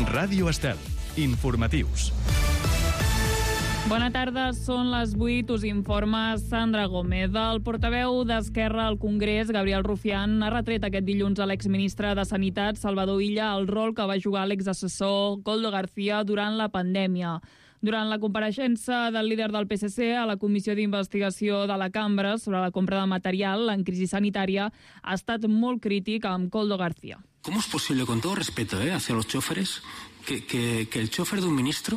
Ràdio Estel. Informatius. Bona tarda, són les 8, us informa Sandra Gómez. El portaveu d'Esquerra al Congrés, Gabriel Rufián, ha retret aquest dilluns a l'exministre de Sanitat, Salvador Illa, el rol que va jugar l'exassessor Koldo García durant la pandèmia. Durant la compareixença del líder del PSC a la Comissió d'Investigació de la Cambra sobre la compra de material en crisi sanitària, ha estat molt crític amb Koldo García. ¿Cómo es posible, con todo respeto hacia los choferes, que el chofer de un ministro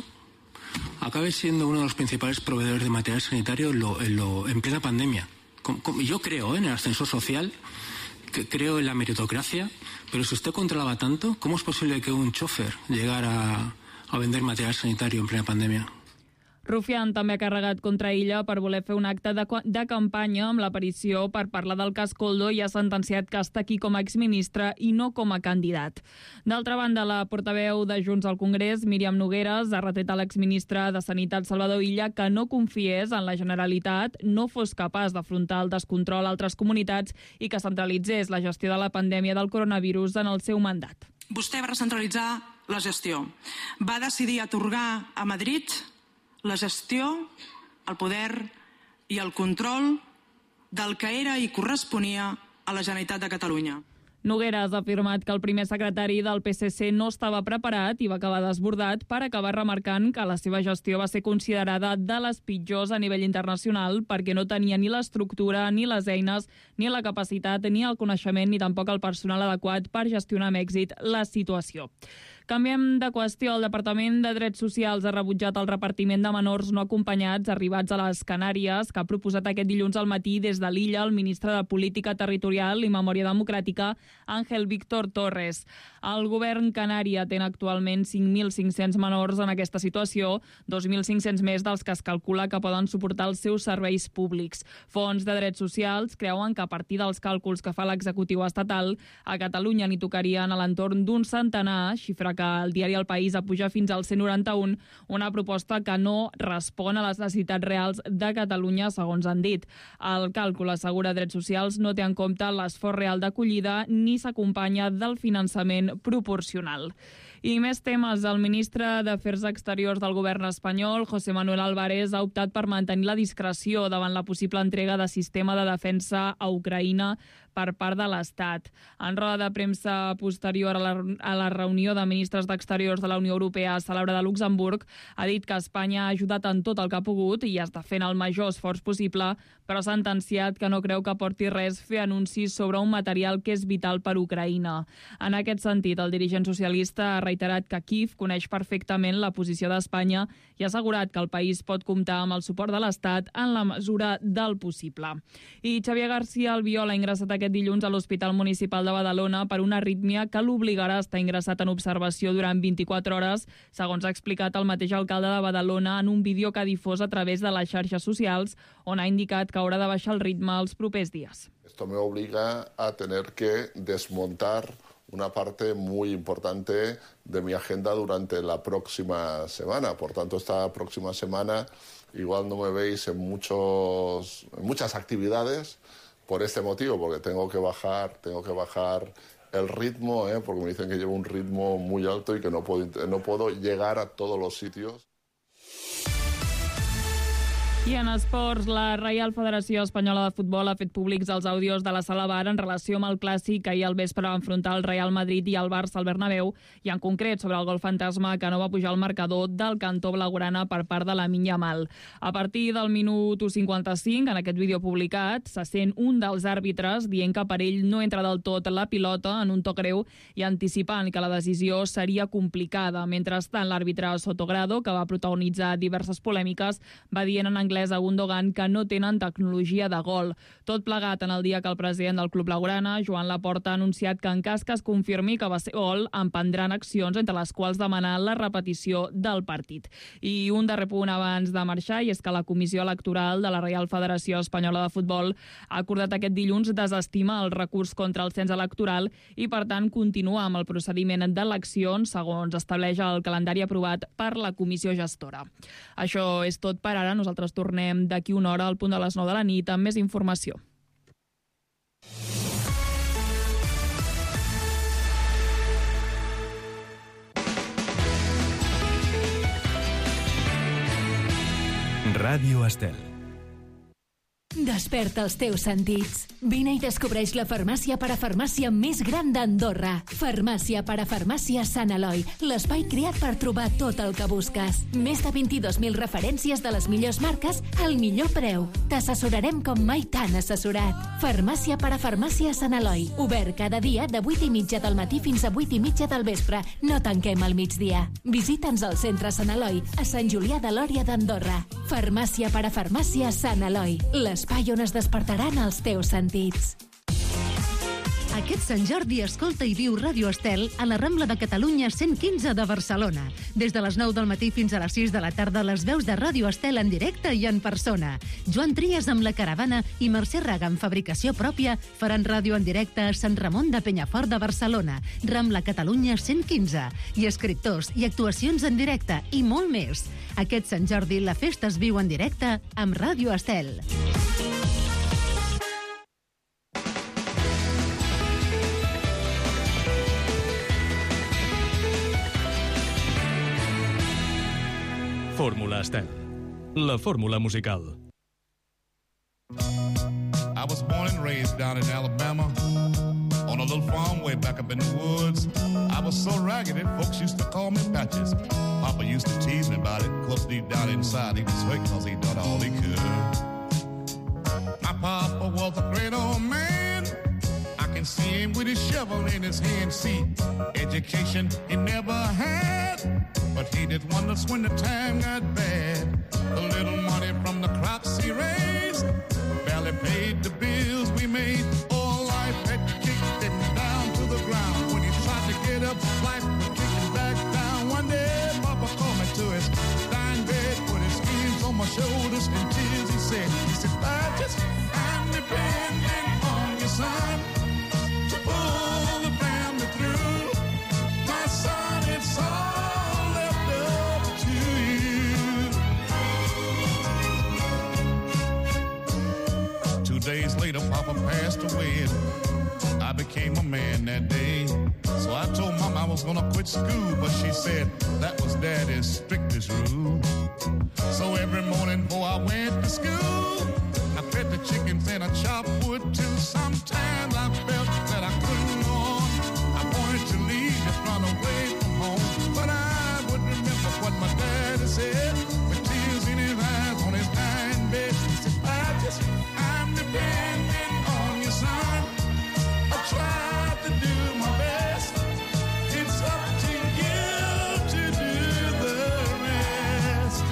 acabe siendo uno de los principales proveedores de material sanitario en plena pandemia? Yo creo en el ascensor social, creo en la meritocracia, pero si usted controlaba tanto, ¿cómo es posible que un chofer llegara a vender material sanitario en plena pandemia? Rufián també ha carregat contra Illa per voler fer un acte de campanya amb l'aparició per parlar del cas Koldo i ha sentenciat que està aquí com a exministre i no com a candidat. D'altra banda, la portaveu de Junts al Congrés, Míriam Nogueras, ha retret a l'exministre de Sanitat, Salvador Illa, que no confiés en la Generalitat, no fos capaç d'afrontar el descontrol a altres comunitats i que centralitzés la gestió de la pandèmia del coronavirus en el seu mandat. Vostè va recentralitzar la gestió. Va decidir atorgar a Madrid la gestió, el poder i el control del que era i corresponia a la Generalitat de Catalunya. Nogueras ha afirmat que el primer secretari del PSC no estava preparat i va acabar desbordat per acabar remarcant que la seva gestió va ser considerada de les pitjors a nivell internacional perquè no tenia ni l'estructura, ni les eines, ni la capacitat, ni el coneixement, ni tampoc el personal adequat per gestionar amb èxit la situació. Canviem de qüestió. El Departament de Drets Socials ha rebutjat el repartiment de menors no acompanyats arribats a les Canàries, que ha proposat aquest dilluns al matí des de l'illa el ministre de Política Territorial i Memòria Democràtica, Ángel Víctor Torres. El govern canari atén actualment 5.500 menors en aquesta situació, 2.500 més dels que es calcula que poden suportar els seus serveis públics. Fons de Drets Socials creuen que a partir dels càlculs que fa l'executiu estatal, a Catalunya n'hi tocarien a l'entorn d'un centenar, xifra que el diari El País apuja fins al 191, una proposta que no respon a les necessitats reals de Catalunya, segons han dit. El càlcul, assegura Drets Socials, no té en compte l'esforç real d'acollida ni s'acompanya del finançament proporcional. I més temes. El ministre d'Afers Exteriors del govern espanyol, José Manuel Álvarez, ha optat per mantenir la discreció davant la possible entrega de sistema de defensa a Ucraïna per part de l'Estat. En roda de premsa posterior a la reunió de ministres d'Exteriors de la Unió Europea celebrada a Luxemburg, ha dit que Espanya ha ajudat en tot el que ha pogut i està fent el major esforç possible, però ha sentenciat que no creu que porti res fer anuncis sobre un material que és vital per Ucraïna. En aquest sentit, el dirigent socialista ha reiterat que Kíev coneix perfectament la posició d'Espanya i ha assegurat que el país pot comptar amb el suport de l'Estat en la mesura del possible. I Xavier García Albiol ha ingressat aquest dilluns a l'Hospital Municipal de Badalona per una arrítmia que l'obligarà a estar ingressat en observació durant 24 hores, segons ha explicat el mateix alcalde de Badalona en un vídeo que ha difós a través de les xarxes socials, on ha indicat que haurà de baixar el ritme els propers dies. Esto me obliga a tener que desmontar una parte muy importante de mi agenda durante la próxima semana. Por tanto, esta próxima semana igual no me veis en muchas actividades por este motivo, porque tengo que bajar el ritmo, porque me dicen que llevo un ritmo muy alto y que no puedo llegar a todos los sitios. I en esports, la Reial Federació Espanyola de Futbol ha fet públics els àudios de la Sala VAR en relació amb el clàssic que ahir al vespre va enfrontar el Real Madrid i el Barça al Bernabéu, i en concret sobre el gol fantasma que no va pujar al marcador del cantó blaugrana per part de Lamine Yamal. A partir del minut 55, en aquest vídeo publicat, se sent un dels àrbitres dient que per ell no entra del tot la pilota en un toc greu i anticipant que la decisió seria complicada. Mentrestant, l'àrbitre Sotogrado, que va protagonitzar diverses polèmiques, va dient en anglès a Gundogan que no tenen tecnologia de gol. Tot plegat en el dia que el president del club blaugrana, Joan Laporta, ha anunciat que en cas que es confirmi que va ser gol, emprendran accions, entre les quals demanar la repetició del partit. I un darrer punt abans de marxar, i és que la Comissió Electoral de la Reial Federació Espanyola de Futbol ha acordat aquest dilluns desestimar el recurs contra el cens electoral i, per tant, continuar amb el procediment d'eleccions segons estableix el calendari aprovat per la comissió gestora. Això és tot per ara. Nosaltres tornem d'aquí una hora al punt de les 9 de la nit amb més informació. Ràdio Estel. Desperta els teus sentits. Vine i descobreix la farmàcia parafarmàcia més gran d'Andorra. Farmàcia parafarmàcia Sant Eloi, l'espai creat per trobar tot el que busques. Més de 22.000 referències de les millors marques al millor preu. T'assessorarem com mai t'han assessorat. Farmàcia parafarmàcia Sant Eloi, obert cada dia de 8:30 del matí fins a 8:30 del vespre. No tanquem al migdia. Visita'ns al centre Sant Eloi, a Sant Julià de Lòria d'Andorra. Farmàcia parafarmàcia Sant Eloi, l'espai on es despertaran els teus sentits. Aquest Sant Jordi escolta i viu Ràdio Estel a la Rambla de Catalunya 115 de Barcelona. Des de les 9 del matí fins a les 6 de la tarda, les veus de Ràdio Estel en directe i en persona. Joan Trias amb La Caravana i Mercè Raga amb fabricació pròpia faran ràdio en directe a Sant Ramon de Penyafort de Barcelona, Rambla Catalunya 115. I escriptors i actuacions en directe i molt més. Aquest Sant Jordi la festa es viu en directe amb Ràdio Estel. Fórmula Estel, la fórmula musical. I was born and raised down in Alabama on a little farm way back up in the woods. I was so raggedy, folks used to call me Patches. Papa used to tease me about it, close deep down inside. He was hurt because he done all he could. My papa was a great old man. I can see him with his shovel in his hand. See, education he never had, but he did wonders when the time got bad. The little money from the crops he raised barely paid the bills we made. Oh, life had kicked him down to the ground. When he tried to get up, life was kicking back down. One day, Papa called me to his dying bed, put his hands on my shoulders and tears he said, Patches, I'm depending on your son to pull the family through. My son, it's all left up to you. 2 days later, Papa passed away, and I became a man that day. So I told Mom I was gonna quit school, but she said that was Daddy's strictest rule. So every morning before I went to school, I fed the chickens and I chopped wood too. Sometimes I felt that I couldn't go on. I wanted to leave and run away from home, but I would remember what my daddy said with tears in his eyes on his dying bed. He said, Patches, I'm depending on your son. I tried to do my best. It's up to you to do the rest.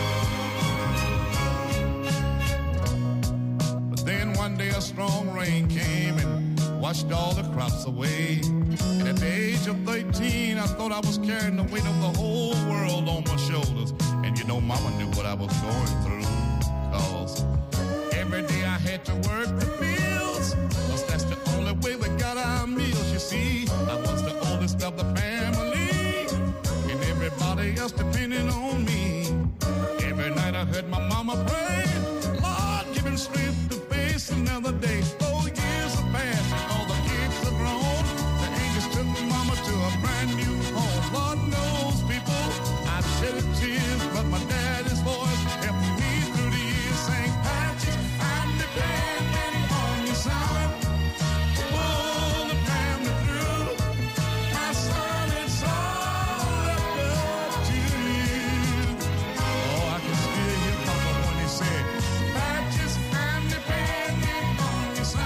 But then one day a strong rain came and washed all the crops away. And at the age of 13, I thought I was carrying the weight of the whole world on my shoulders. And you know, Mama knew what I was going through, 'cause every day I had to work the fields, 'cause that's the only way we got our meals. You see, I was the oldest of the family, and everybody else depended on me. Every night I heard my mama pray, Lord, give him strength to face another day. 4 years have passed, and all the kids are grown. The angels took Mama to a brand new home. Lord knows, people, I've shed tears, but my daddy's voice helped me through the years, saying, Patches, I'm depending on your son to pull the family through. My son, it's all left up to you. Oh, I can still hear Papa when he said, Patches, I'm depending on your son.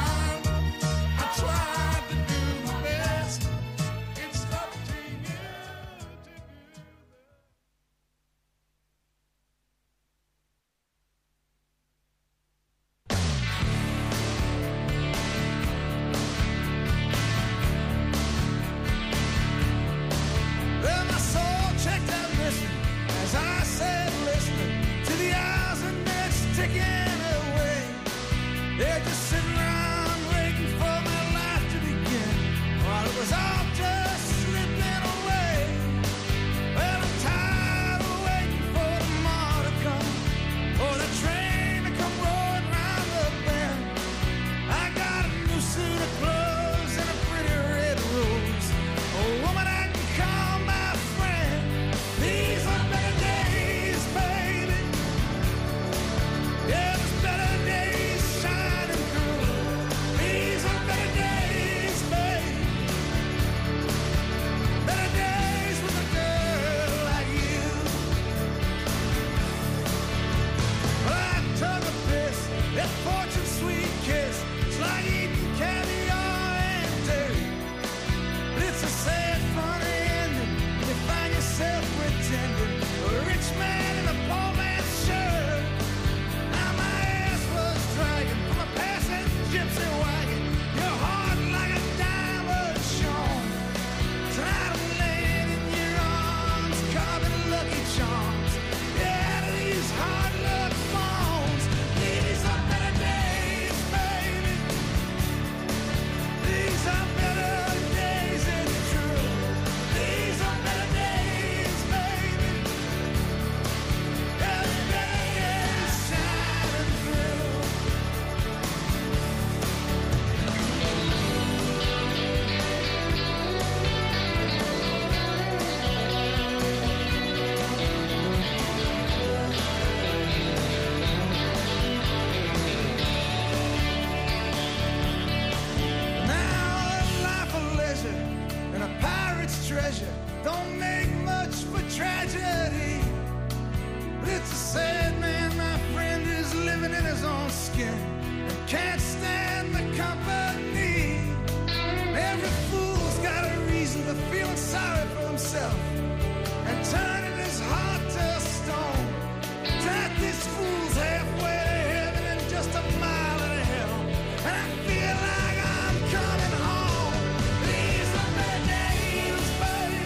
tragedy. It's a sad man, my friend, who's living in his own skin and can't stand the company. Every fool's got a reason for feeling sorry for himself and turning his heart to stone. Drive these fools halfway to heaven and just a mile and a hell, and I feel like I'm coming home. These are better days, baby.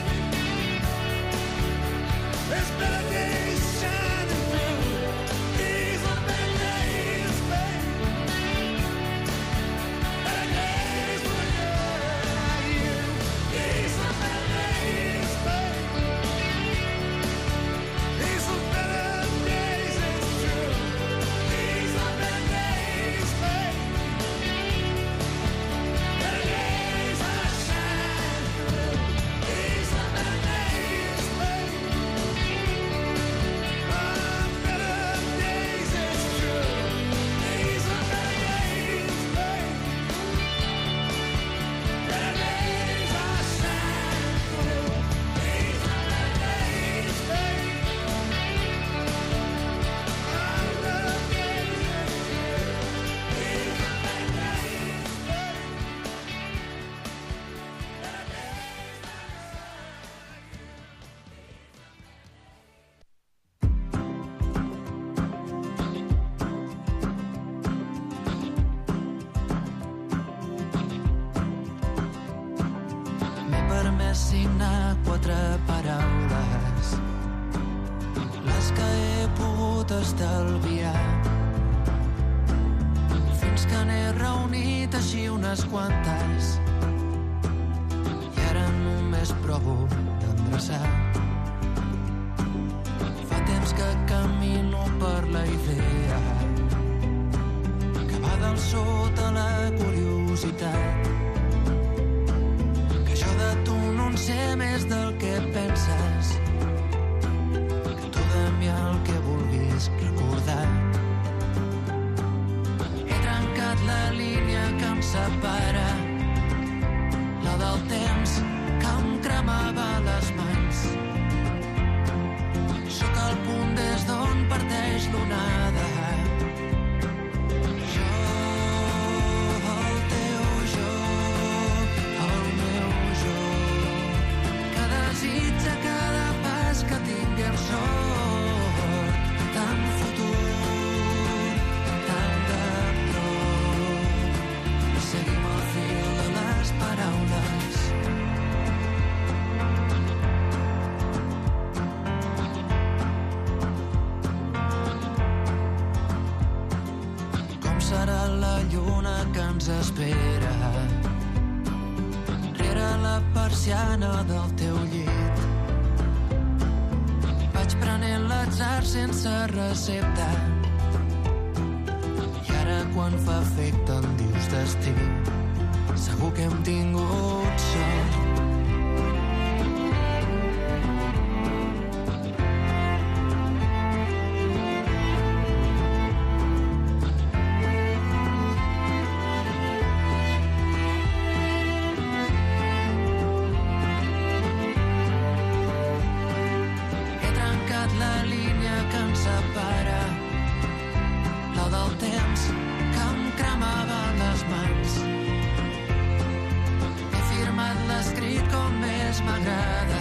There's better days shining through. These are better days, baby. Better days for a girl like you. These are better days, baby. These are better days, it's true. These are better days, baby. Better days I shine through. These are better days, baby. Better days, it's true. These are better days, baby. Better days I shine through. These are better days, baby. M'he permès signar 4 paraules, les que he pogut estalviar, fins que n'he reunit així unes quantes i ara només provo d'endreçar. Fa temps que camino per la idea que va del sud a la curiositat, que jo de tu no en sé més del que penses, que tu de mi el que vulguis recordar. He trencat la línia que em separa, la del temps que em cremava les mans. Sóc al punt des d'on parteix l'onada. Jo, el teu jo, el meu jo, que desitja cada pas que tinguem sort, tant futur, tant de prop. Seguim el fil de les paraules. Com serà la lluna que ens espera rere la persiana del teu llit? Vaig prenent l'atzar sense recepta i ara quan fa efecte em dius destí. Segur que hem tingut sort. He trencat la línia que ens separa, la del temps que em cremava les mans. He firmat l'escrit com més m'agrada.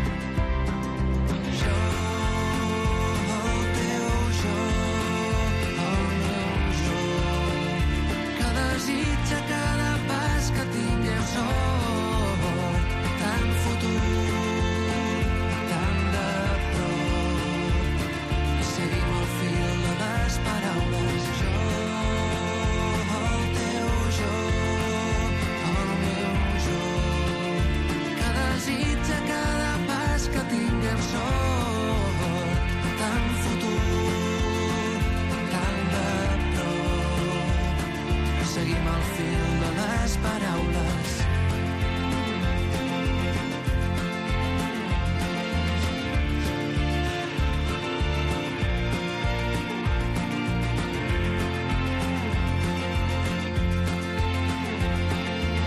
Jo, el teu jo, el meu jo, que desitja cada pas que tinguem sort, tant futur, tant de prop. Seguim el fil de les paraules. Jo, el teu jo, el meu jo, que desitja cada pas que tinguem sort, tant futur, tant de prop. Seguim el fil de les paraules.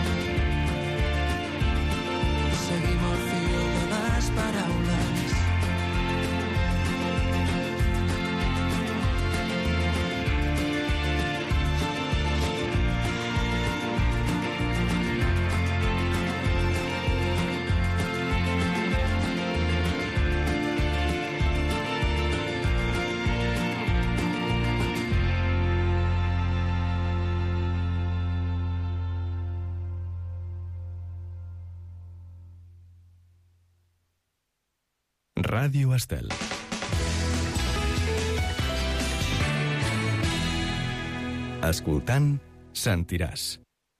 Seguim el fil de les paraules. Ràdio Estel. Escoltant, sentiràs.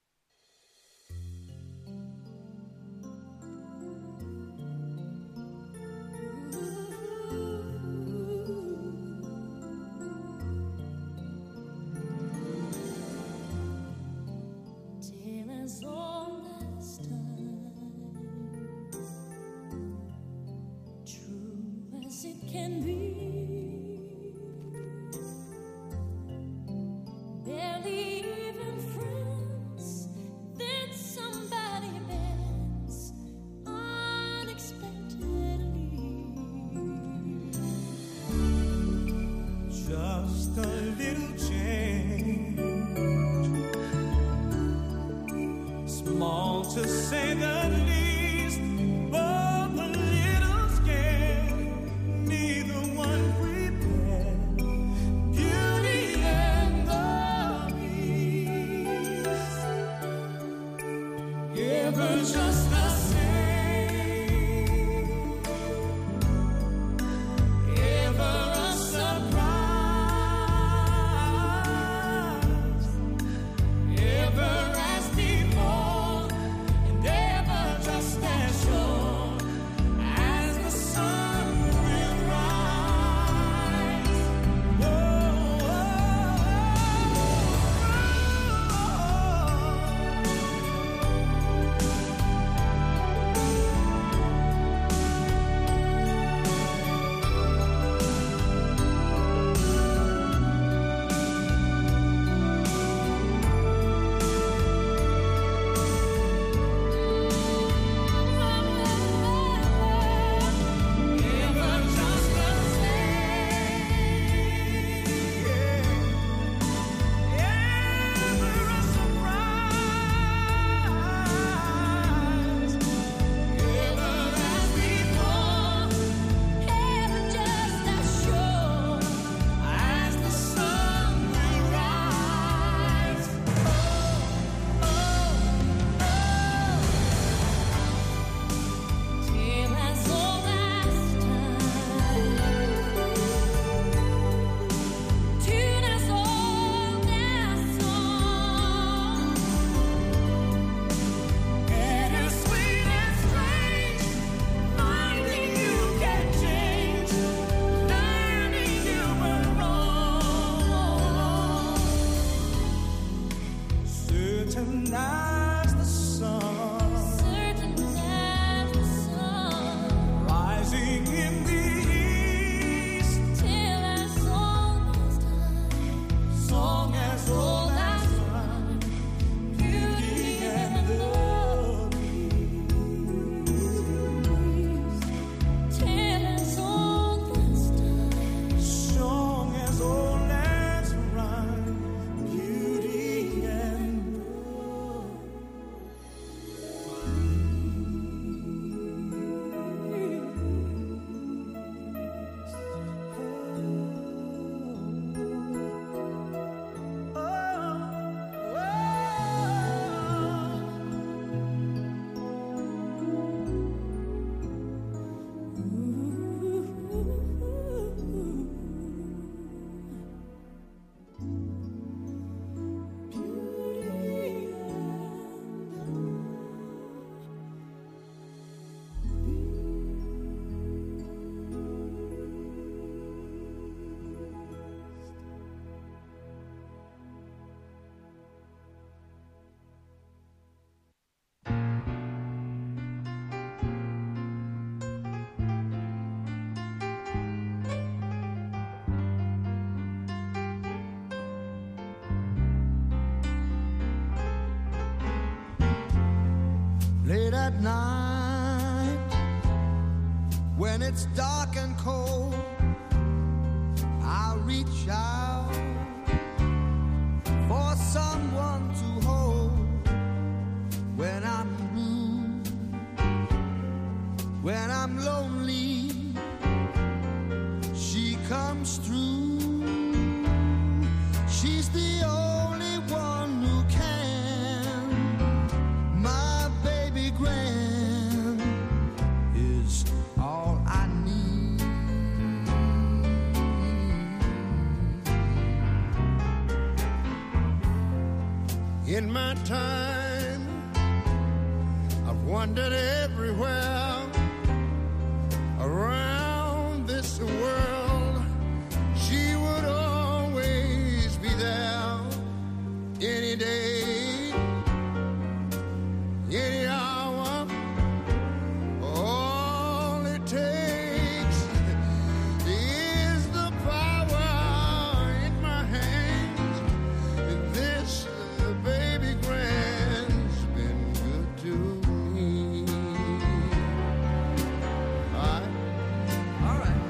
Late at night, when it's dark and cold, I'll reach out for someone to hold. When I'm blue, when I'm lonely, she comes through. She's the only one who can. My baby Gran is all I need. my time. I've wandered everywhere around this world. She would always be there, any day, any hour. All it takes is the power in my hands. And this baby grand's been good to me. All right.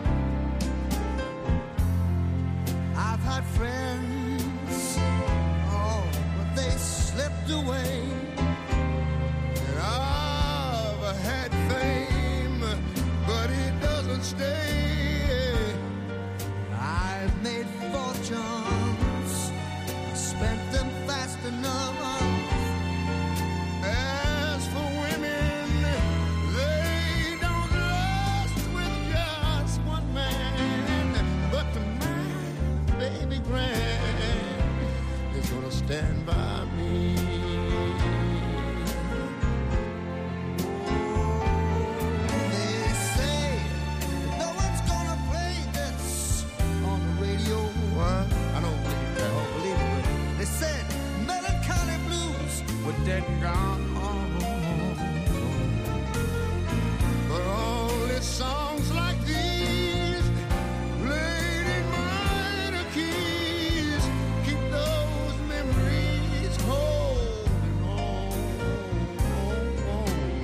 I've had friends, oh, but they slipped away. And I've had fame, but it doesn't stay. I've made fortunes, spent them fast enough. As for women, they don't last with just one man. But my baby grand is gonna stand by me. They say no one's gonna play this on the radio. What? I don't believe that. I don't believe it. But they said melancholy blues were dead and gone. But only songs like these, played in minor keys, keep those memories holding on.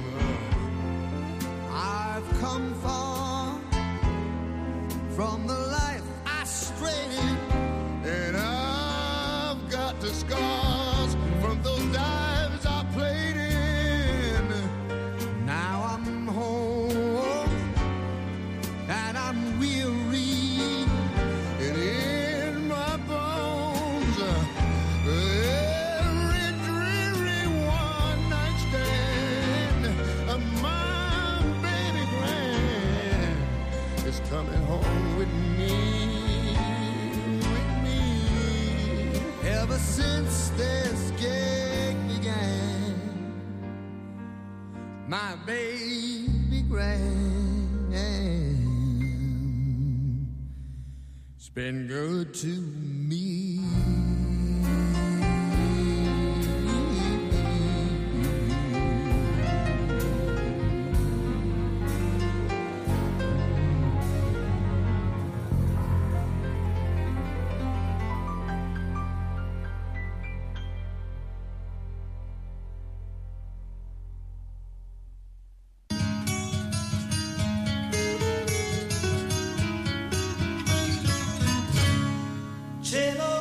I've come far from the life I strayed in, and I've got the scars from those dives I played in. Now I'm home and I'm weary, and in my bones every dreary one night stand. My baby grand is coming home with me, with me. Ever since this gig began, my baby grand has been good to me. Cielo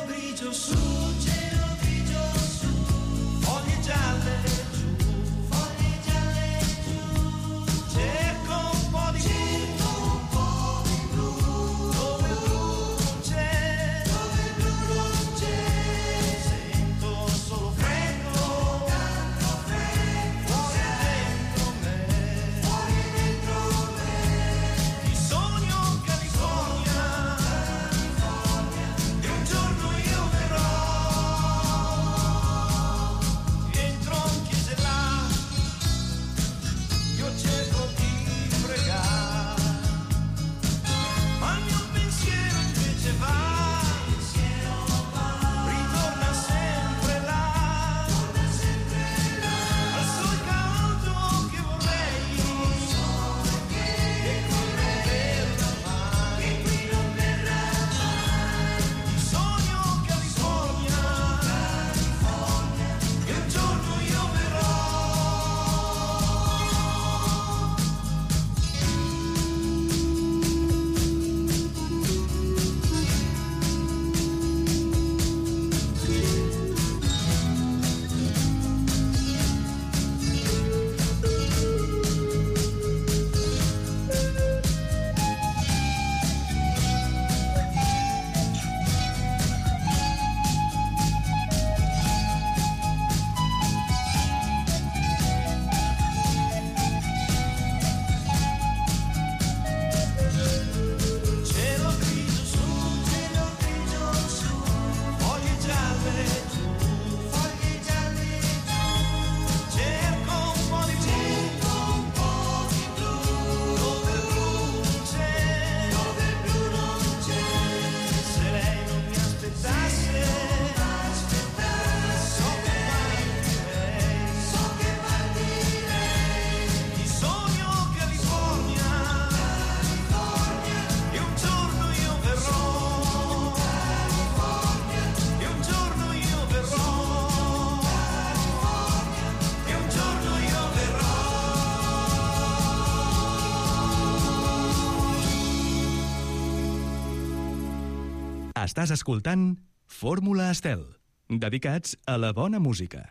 Estàs escoltant Fórmula Estel, dedicats a la bona música.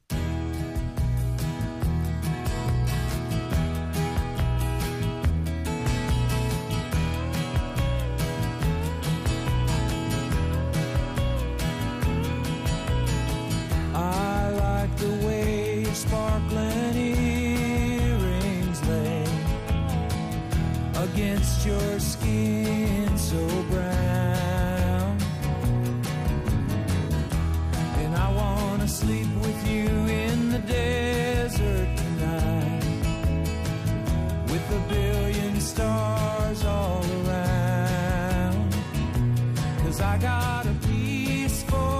I like the way your sparkling earrings lay against your skin so brown, and I wanna sleep with you in the desert tonight, with a billion stars all around, 'cause I got a peaceful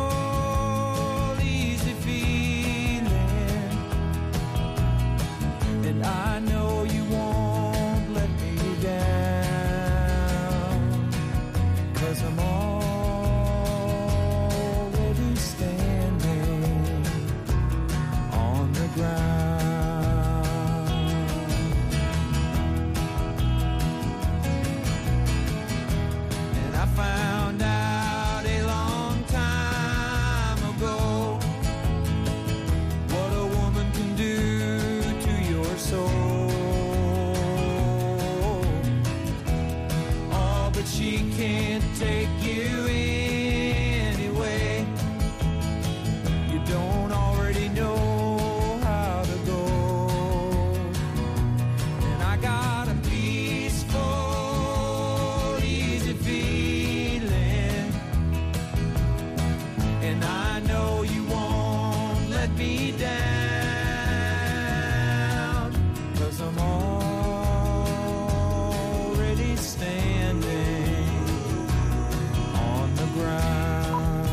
I know you won't let me down, 'cause I'm already standing on the ground. And I found out a long time ago what a woman can do soul. Oh, but she can't take you anyway. You don't already know how to go. And I got a peaceful, easy feeling, and I know you won't let me down. I'm already standing on the ground.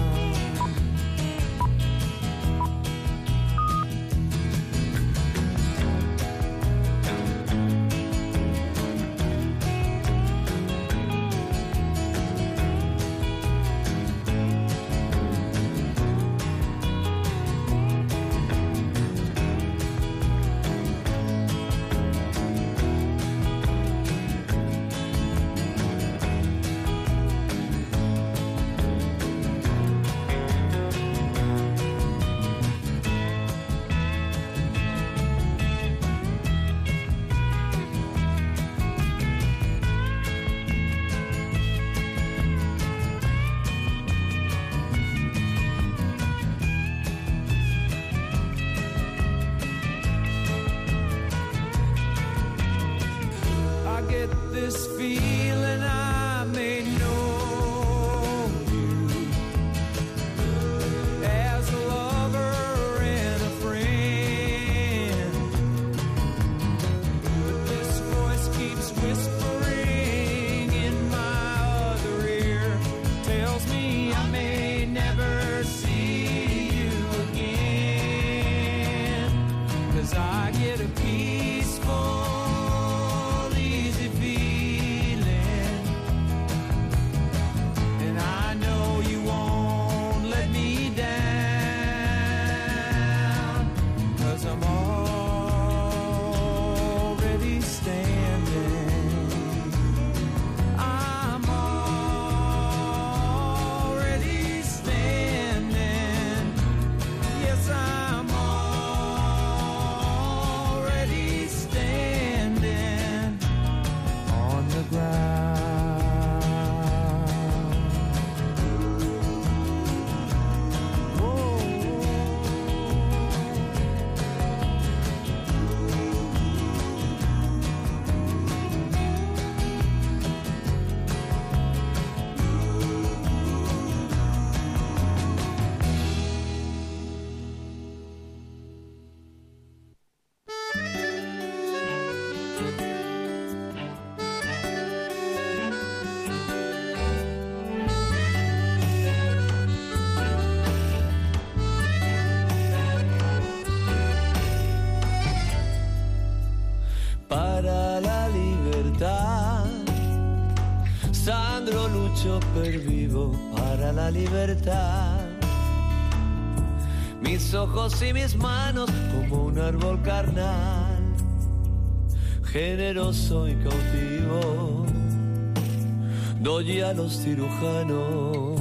This feeling I may know you as a lover and a friend, but this voice keeps whispering in my other ear, tells me I may never see you again, 'cause I get a peaceful Sandro lucho per vivo para la libertad. Mis ojos y mis manos como un árbol carnal, generoso y cautivo. doy a los cirujanos.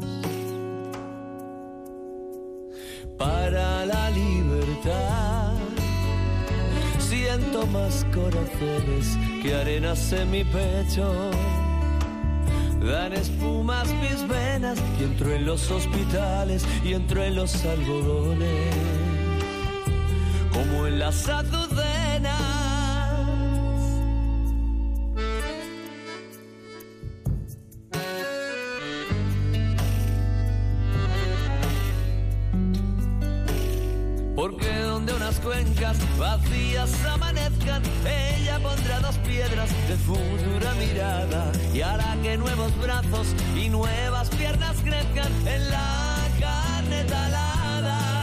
Para la libertad siento más corazones que arenas en mi pecho. Dan espumas mis venas y entro en los hospitales y entro en los algodones, como en las azucenas. Porque donde unas cuencas vacías amanezcan, ella pondrá 2 piedras de futura mirada y hará que nuevos brazos y nuevas piernas crezcan en la carne talada.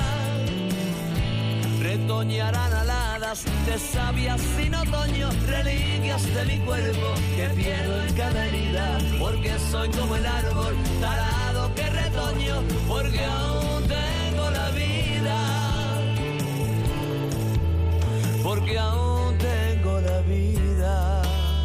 Retoñarán aladas de sabias sin otoño, reliquias de mi cuerpo que pierdo en cada herida, porque soy como el árbol talado que retoño, porque aún tengo la vida. Porque aún tengo la vida.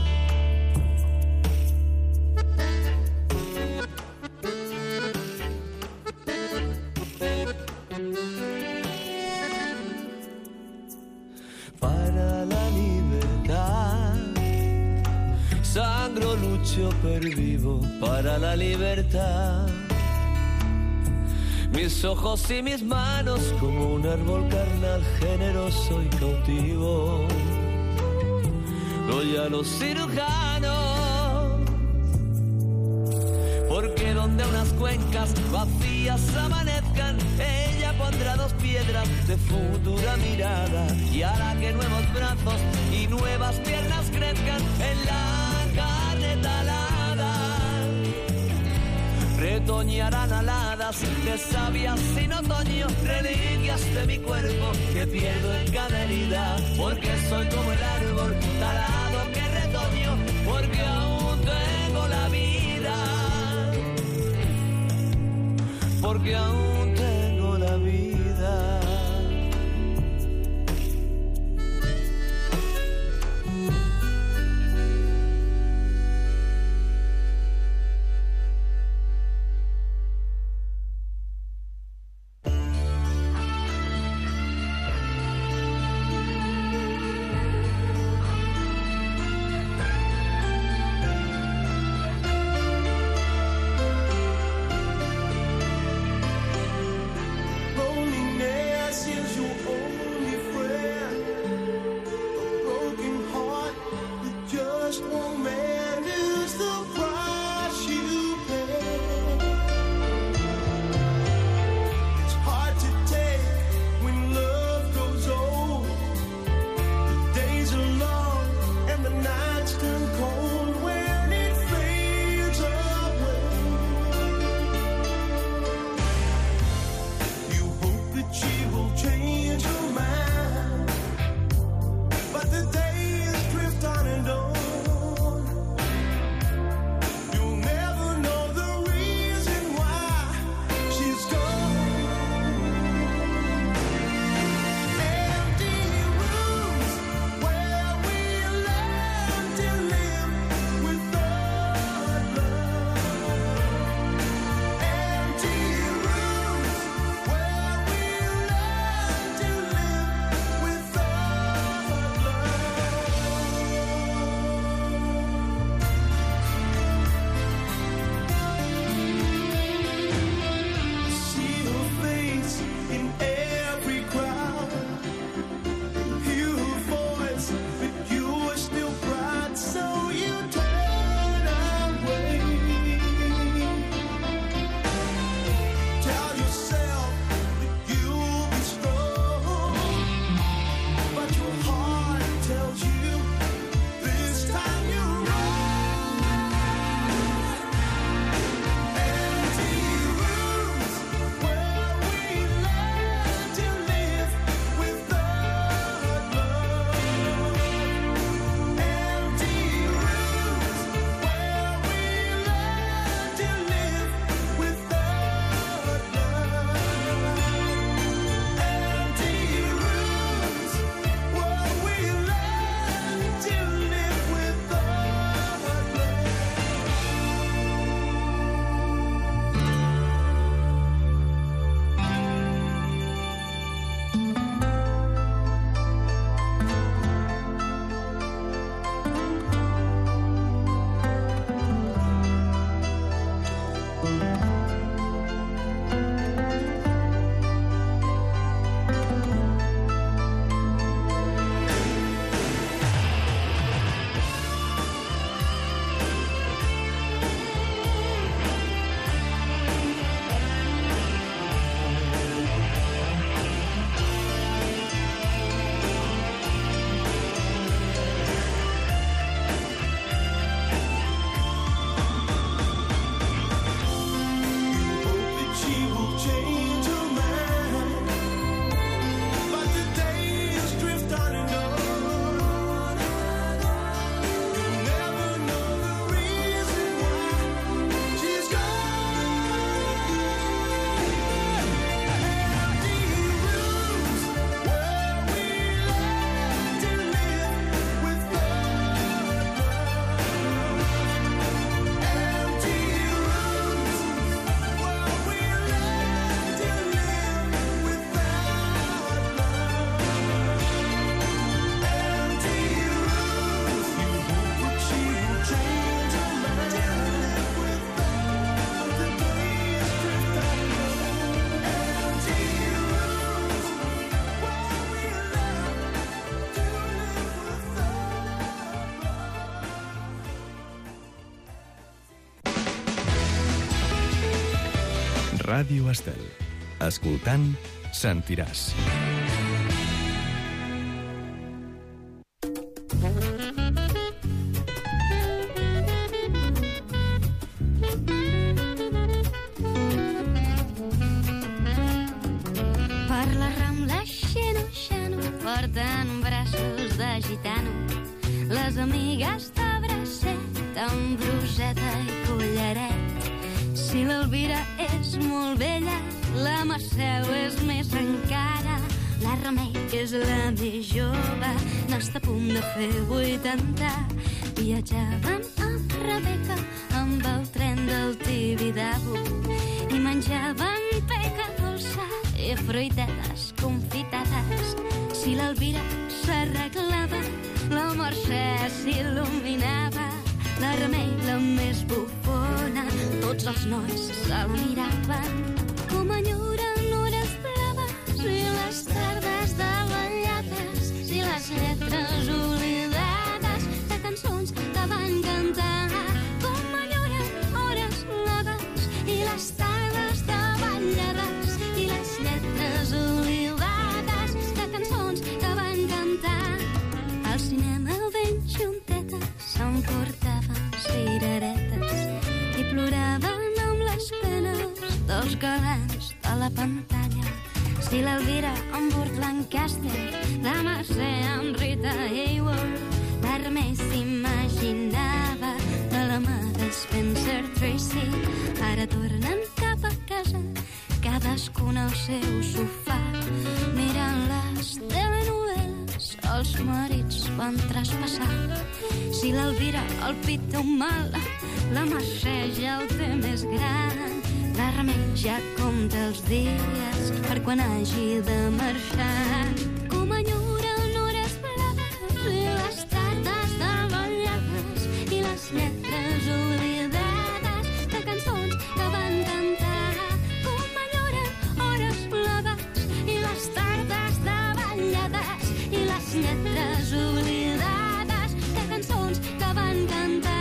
Para la libertad sangro, lucho, pervivo para la libertad. Mis ojos y mis manos como un árbol carnal generoso y cautivo. Doy a los cirujanos, porque donde unas cuencas vacías amanezcan, ella pondrá 2 piedras de futura mirada y hará que nuevos brazos y nuevas piernas crezcan en la carne talada. Retoñarán aladas de sabias sin otoño, reliquias de mi cuerpo que pierdo en cada herida, porque soy como el árbol talado que retoño, porque aún tengo la vida, porque aún tengo la vida. Ràdio Estel. Escoltant, sentiràs. Per la Rambla xeno, porten braços de gitano, les amigues de bracet amb bruseta i collaret. Si l'Elvira és molt vella, la Mercè és més encara. La Remei és la més jove, n'està a punt de fer 80. Viatjaven amb Rebeca amb el tren del Tibidabo i menjaven peca dolça i fruitetes confitades. Si l'Elvira s'arreglava, la Mercè s'il·luminava. La Remei, la més bufona, tots els nois se la miraven. Com enyoren hores blaves i les tardes de ballades i les lletres oblidades de cançons que van cantar. Com enyoren hores blaves i les tardes de ballades i les lletres oblidades de cançons que van cantar. Al cinema ben juntetes s'emportaven cireretes i ploraven amb les penes dels galants de la pantalla. Si l'Elvira amb Burt Lancaster, la Mercè amb Rita Hayworth, la Remei s'imaginava de la mà de Spencer Tracy. Ara tornen cap a casa, cadascun al seu sofà, mirant les telenovel·les els marits van traspassar. Si l'Elvira el pit té un mal, la Mercè ja el té més gran. La Remei ja compta els dies per quan hagi de marxar. Com enyoren hores blaves i les tardes de ballades i les lletres oblidades de cançons que van cantar. Com enyoren hores blaves i les tardes de ballades i les lletres oblidades de cançons que van cantar.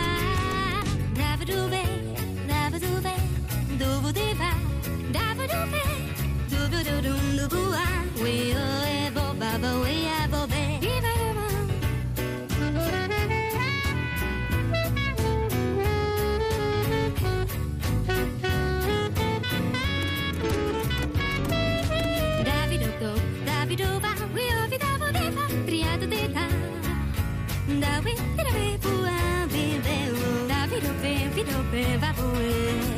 Da-ba-do-bé, da-ba-do-bé, du-bu-di-ba, da-ba-do-bé, du-bu-du-dum-du-bu-a, we-o-e-bo-ba-ba, we-a-bo-bé, di-ba-da-ba. Da-bi-do-go, da-bi-do-ba, we-o-bi-da-bo-di-ba, tri-a-da-di-da, da-wi-di-da-bi-bu-a, bi-be-u, da-bi-do-be, bi-do-be, ba-bu-e.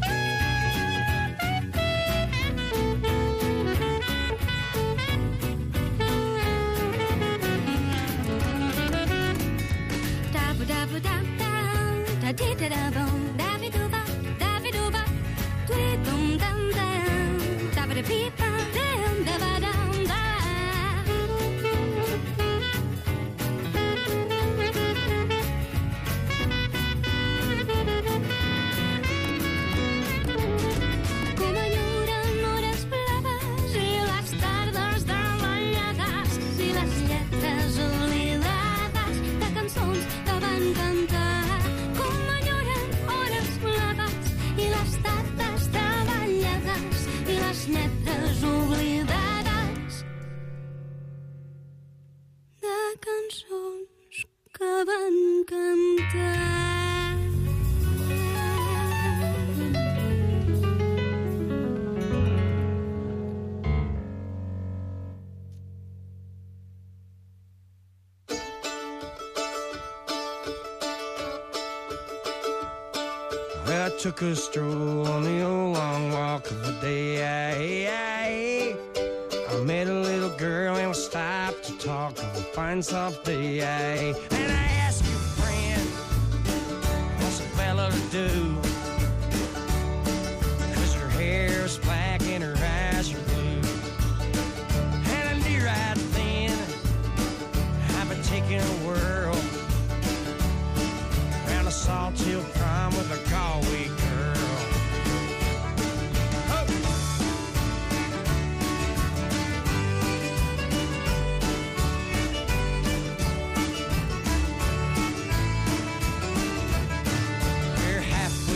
I took a stroll on the old long walk of the day. I met a little girl and we stopped to talk of a fine soft day. And I asked your friend, what's a fella to do? 'Cause her hair is black and her eyes are blue. And I knew right then I've been taking a whirl around a Salt Hill prom with a Galway girl. Oh. We're half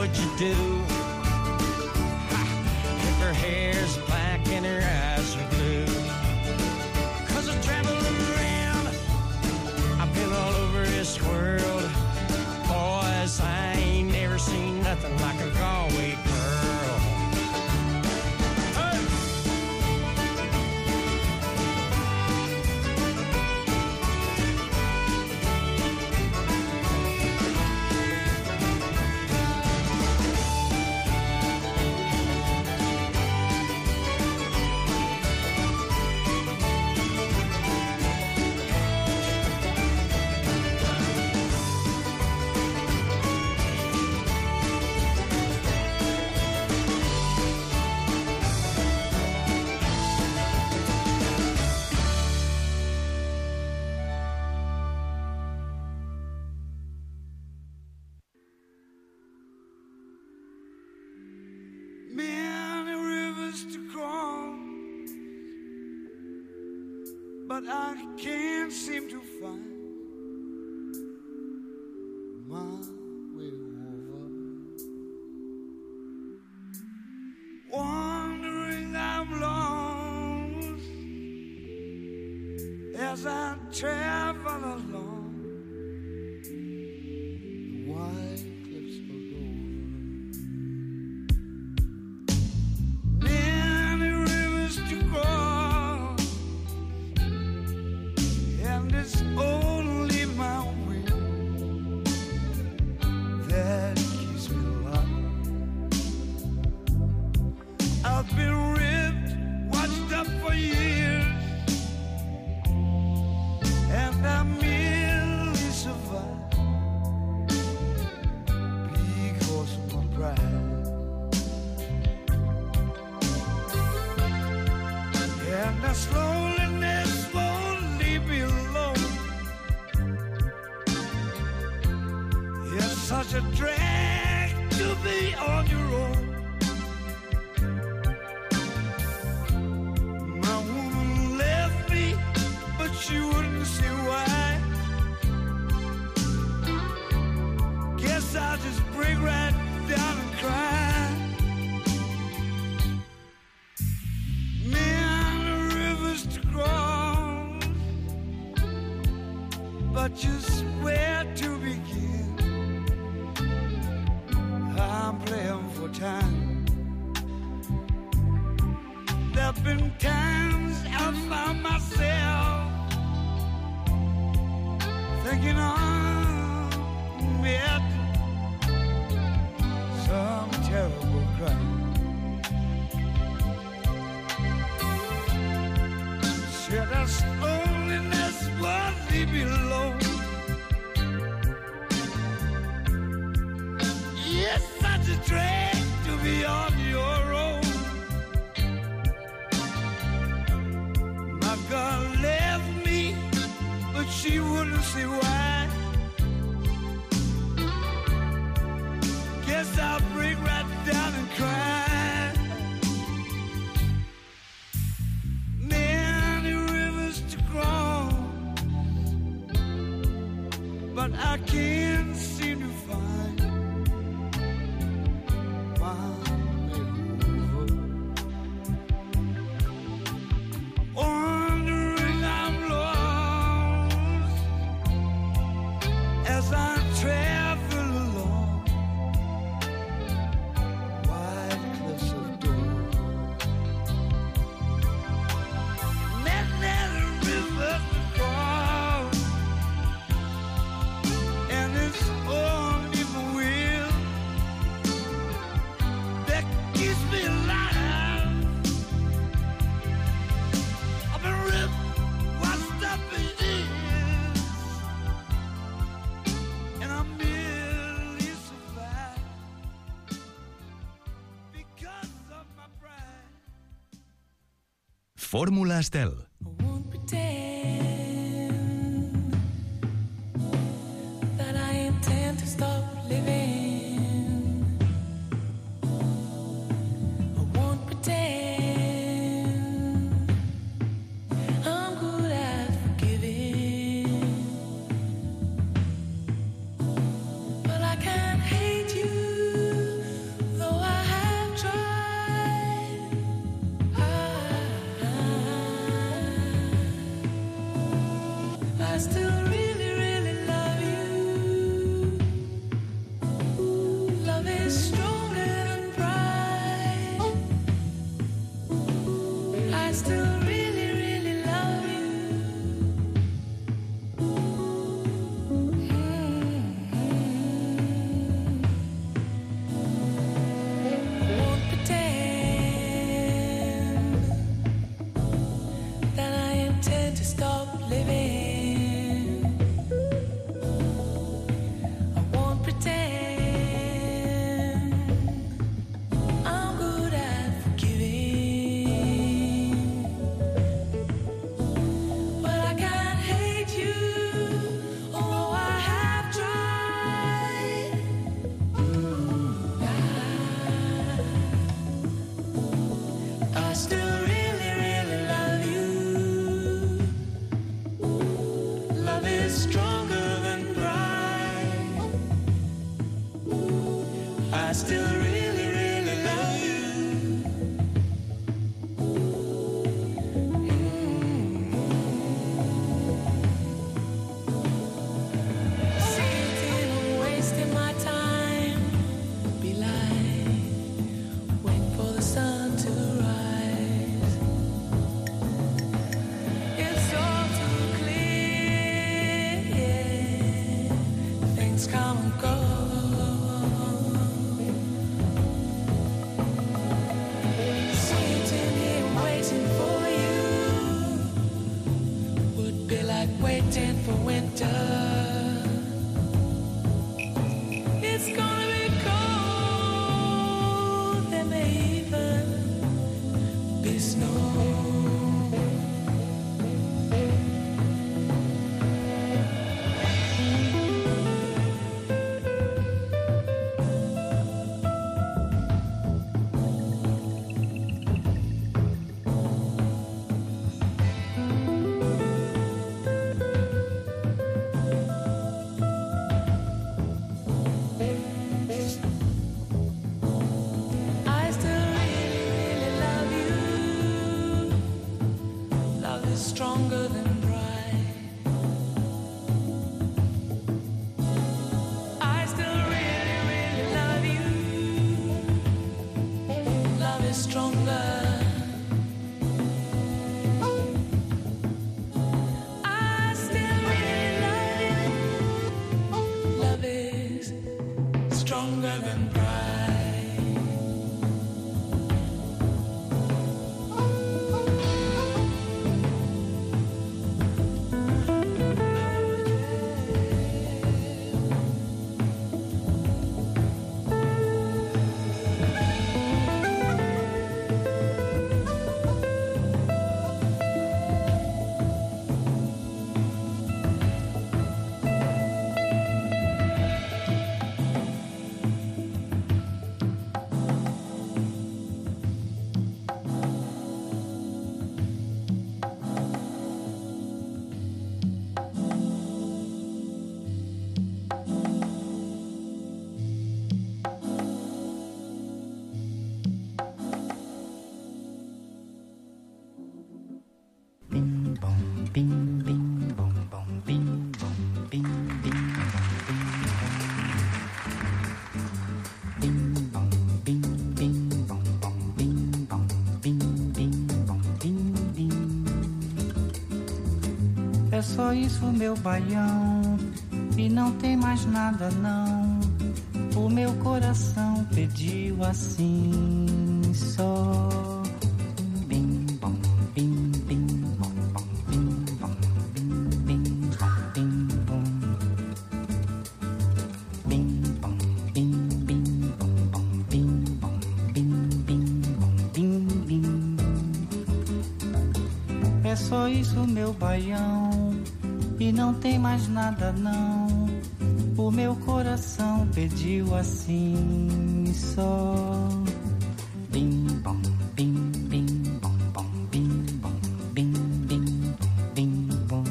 would you do? If her hair's black and her eyes are blue. 'Cause I'm traveling around, I've been all over this world. Boys, I ain't never seen nothing like a Galway girl. Hey! Many rivers to cross, but I can't seem to find my way over. Wandering I'm lost as I travel along the wide cliffs of Dover. Many rivers to cross, and it's only my will that keeps me alive. I've been ripped, watched up for years, and I merely survive because of my pride. And that loneliness won't leave me alone. It's such a drag to be on your own. My woman left me, but she wouldn't say why. Guess I'll just break right down and cry. Many rivers to cross, but just where to begin? I'm playing for time. There've been times I found myself thinking I'm at some terrible crime. Said that's loneliness won't leave me alone. It's such a drag to be on your own. My girl left me, but she wouldn't say why. Guess I'll break right down and cry. Many rivers to cross, but I can't seem to find my way over. Wandering I'm lost as I travel along wide cliffs of Dover. Many rivers to cross, and it's only my will that keeps me alive. I've been ripped, washed up in years, and I merely survive because of my pride. Fórmula Estel. Pretend that I intend to stop living. I won't pretend I'm good at forgiving. But I can't hate you I still really, really love you. Sitting and wasting my time, be like, wait for the sun to rise. It's all too clear, things come and go. Sitting here waiting for you would be like waiting for winter. It's gonna be cold, there may even be snow. I still really, really love you. Love is stronger than pride. I still really, really love you. Love is stronger. I still really love you. Love is stronger than pride. É só isso, meu baião, e não tem mais nada não. O meu coração pediu assim só. Bim bom, bim bim bom bom, bim bom, bim bim bom, bim bom, bim bim bom bom, bim bom, bim bim bom, bim bim. É só isso, meu baião, e não tem mais nada não. O meu coração pediu assim só. Bim bom, bim bim bom bom, bim bom, bim bim bim bom,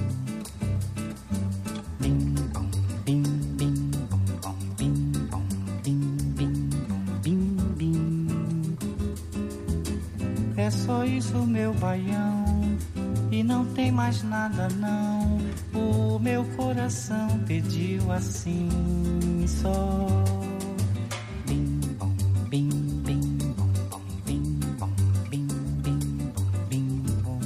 bim bom, bim bim bom bom, bim bom, bim bim bim bim. É só isso, meu baião, e não tem mais nada não. O meu coração pediu assim só. Bim bom, bim bim bom bom, bim bom, bim bim bim bom,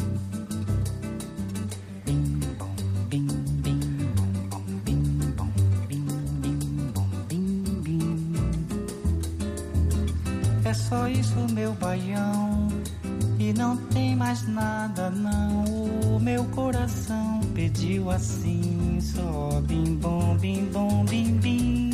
bim bom, bim bim bom bom, bim bom, bim bim bim bim. É só isso, meu baião, e não tem mais nada não. O meu coração pediu assim só. Bim bom, bim bom, bim bim.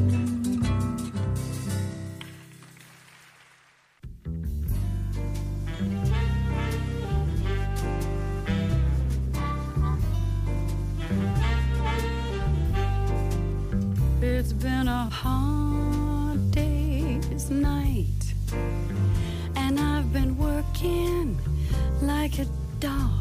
It's been a hard day's night, and I've been working like a dog.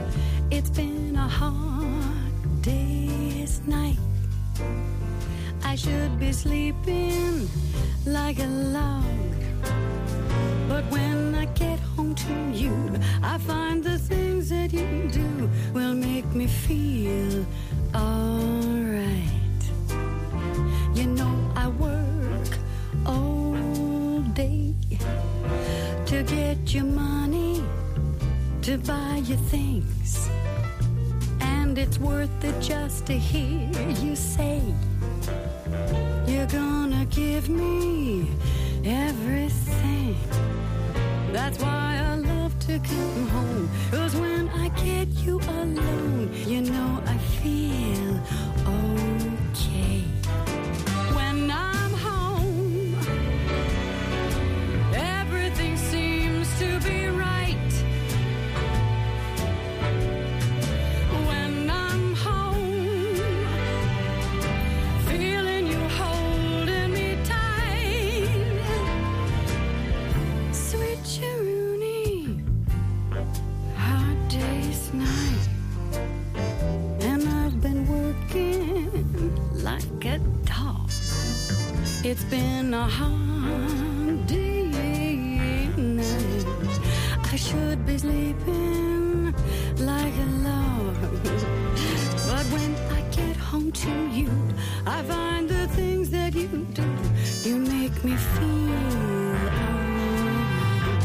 It's been a hard day's night. I should be sleeping like a log. But when I get home to you, I find the things that you do will make me feel alright. You know I work all day to get your money, to buy you things. And it's worth it just to hear you say you're gonna give me everything. That's why I love to come home, 'cause when I get you alone, you know I feel okay. When I'm home, everything seems to be right. When I'm home, feeling you holding me tight. Sweet Cherooney, hard day's night. And I've been working like a dog. It's been a hard day and night. I should be sleeping like a log. But when I get home to you, I find the things that you do, you make me feel alright.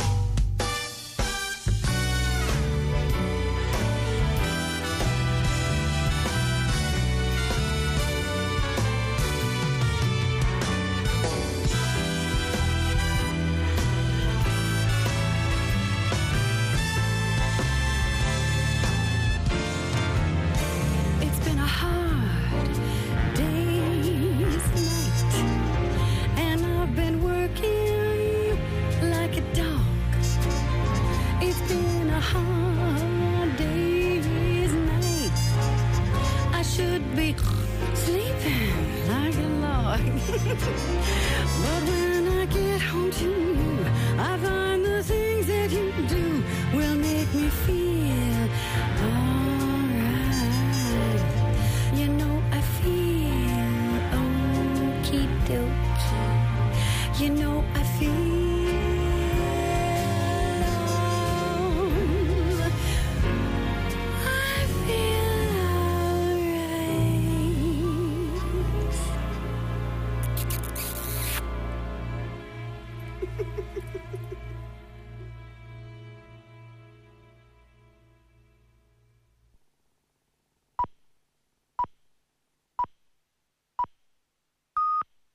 It's been a hard day's night, and I've been working like a dog. It's been a hard day's night. I should be sleeping like a log. But when I get home to you, I find the things that you do will make me feel alright. You know I feel okie dokie. You know I feel alright.